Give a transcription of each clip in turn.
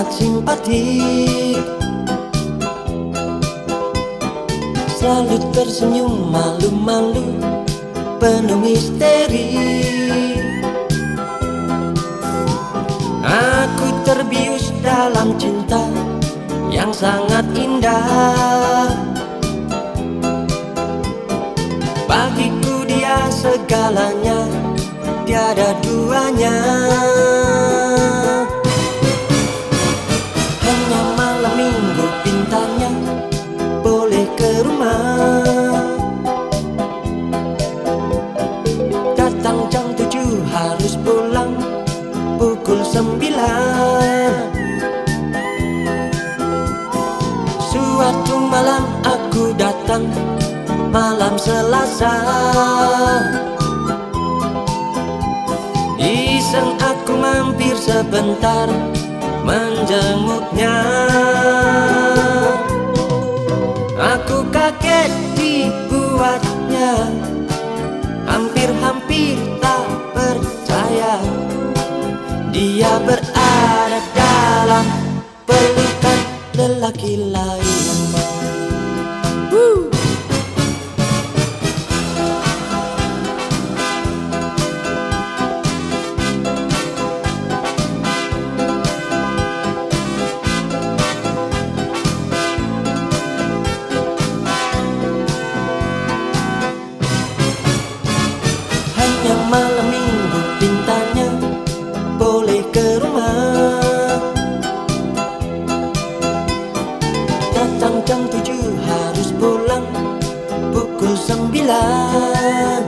sangat simpatik, selalu tersenyum malu-malu, penuh misteri. Aku terbius dalam cinta yang sangat indah. Bagiku dia segalanya, tiada duanya. Hanya malam minggu pintanya boleh ke rumah. Datang jam 7 harus pulang pukul 9. Suatu malam aku datang, malam Selasa. Iseng aku mampir sebentar menjenguknya. Aku kaget dibuatnya, hampir-hampir tak percaya dia berada dalam pelukan lelaki lain. Hanya malam minggu pintanya boleh ke rumah. Datang jam 7 harus pulang pukul 9.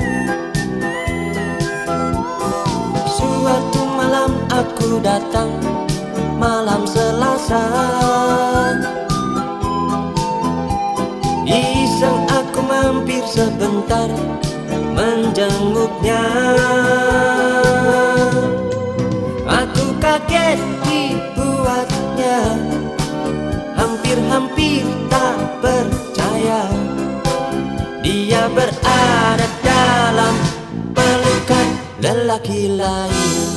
Suatu malam aku datang, malam Selasa. Iseng aku mampir sebentar menjenguknya. Aku kaget dibuatnya, hampir-hampir tak percaya dia berada dalam pelukan lelaki lain.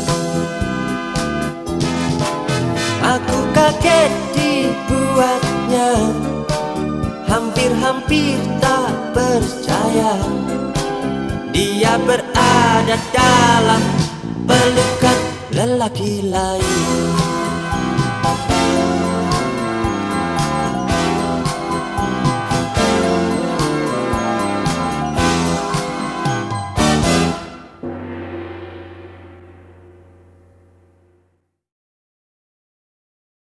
Aku kaget dibuatnya, hampir-hampir tak percaya dia berada dalam pelukan lelaki lain.